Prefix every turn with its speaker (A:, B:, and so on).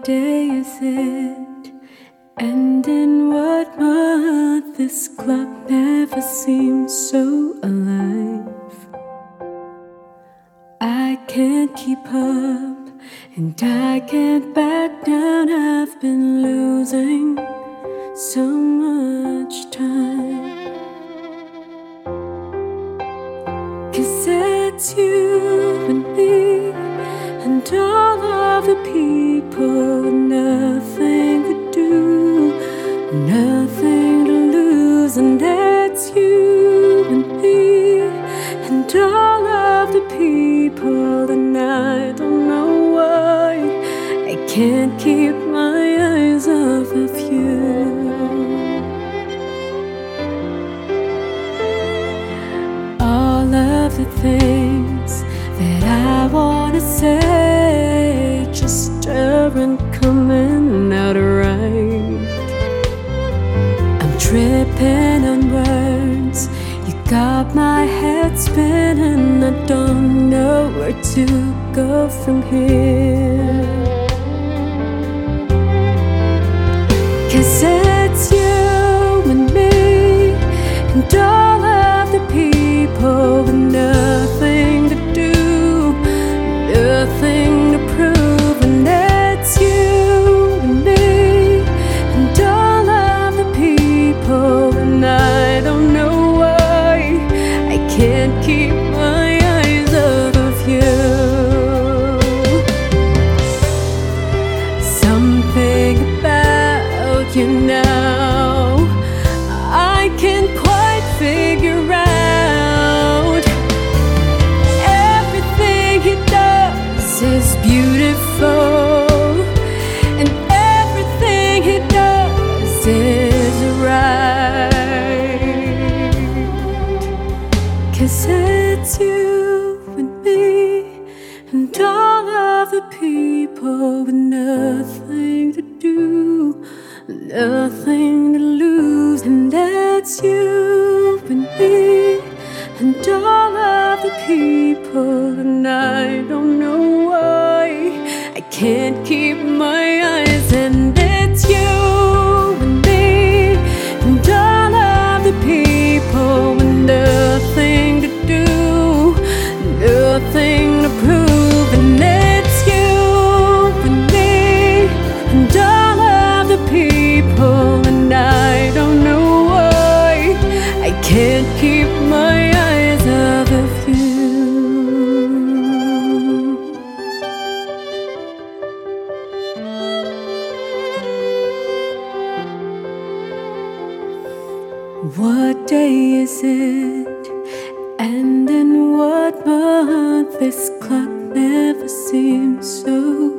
A: day is it? And in what month? This clock never seemed so alive. I can't keep up, and I can't back down. I've been losing so much time. 'Cause it's you and me and all of the people with nothing to do, nothing to lose. And it's you and me and all of the people, and I don't know why I can't keep my eyes off of you. All of the things that I wanna say just aren't coming out right. I'm tripping on words, you got my head spinning. I don't know where to go from here. 'Cause it's you and me and all of the people with nothing to do, nothing to prove. And it's you and me and all of the people, and I don't know why I can't keep my eyes off of you. Something about you now I can't quite figure out. Everything he does is beautiful, and everything he does is right. 'Cause it's you and me and all of the people with nothing to do, nothing to lose. And it's you and me and all of the people, and I don't know why I can't keep my eyes. And it's you and me and all of the people with nothing to do, nothing to prove. And it's you and me and all of the people, and I don't know why I can't keep my eyes off of you. What day is it? And in what month? This clock never seems so